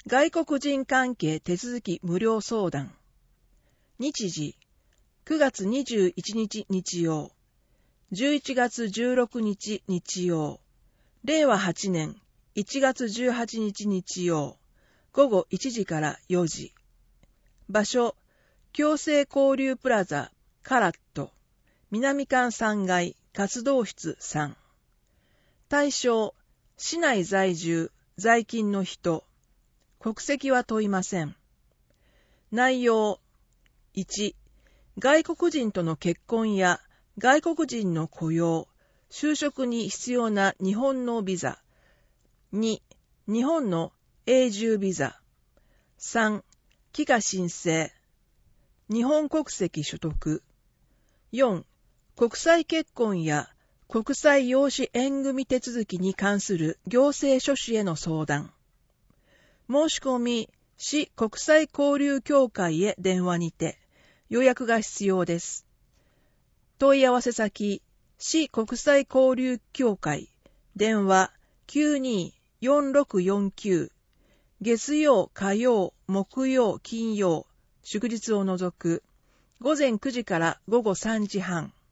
外国人関係手続き無料相談。日時、9月21日日曜、11月16日日曜、令和8年1月18日日曜、午後1時から4時。場所、共生交流プラザ、カラット、南館3階、活動室3。対象、市内在住、在勤の人。国籍は問いません。内容、1、外国人との結婚や外国人の雇用、就職に必要な日本のビザ。2、日本の永住ビザ。3、帰化申請。日本国籍取得。4、国際結婚や国際養子縁組手続きに関する行政書士への相談。申し込み、市国際交流協会へ電話にて、予約が必要です。問い合わせ先、市国際交流協会、電話924649、月曜、火曜、木曜、金曜、祝日を除く、午前9時から午後3時半。